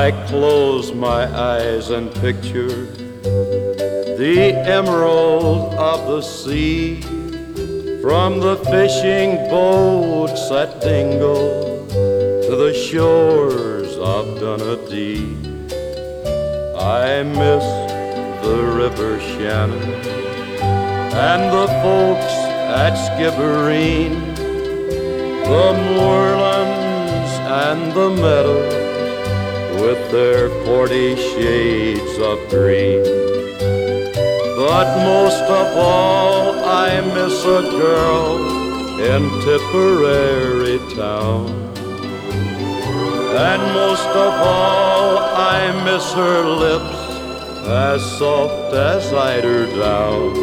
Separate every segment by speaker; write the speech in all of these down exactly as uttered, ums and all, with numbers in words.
Speaker 1: I close my eyes and picture the emerald of the sea, from the fishing boats at Dingle to the shores of Dunedee. I miss the River Shannon and the folks at Skibbereen, the moorlands and the meadows with their forty shades of green. But most of all, I miss a girl in Tipperary town. And most of all, I miss her lips as soft as eider down.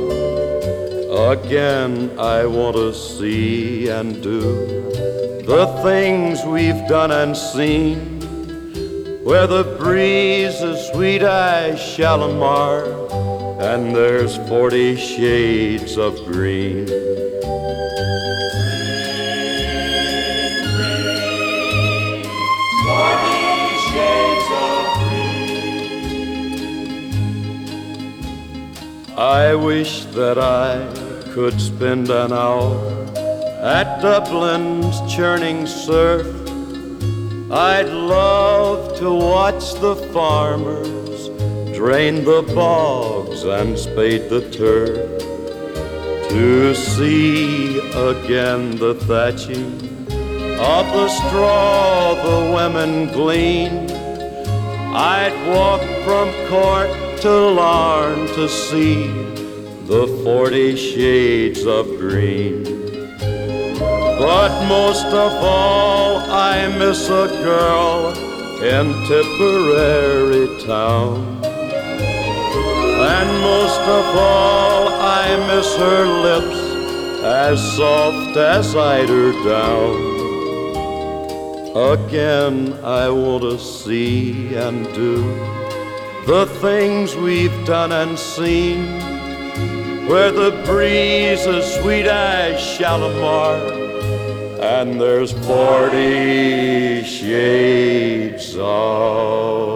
Speaker 1: Again, I want to see and do the things we've done and seen, where the breeze is sweet as Shalimar and there's forty shades of green. Forty shades of green. I wish that I could spend an hour at Dublin's churning surf. I'd love to watch the farmers drain the bogs and spade the turf, to see again the thatching of the straw the women glean. I'd walk from court to Larne to see the forty shades of green. But most of all, I miss a girl in Tipperary town. And most of all, I miss her lips as soft as eider down. Again, I want to see and do the things we've done and seen, where the breeze is sweet as Shalimar and there's forty shades of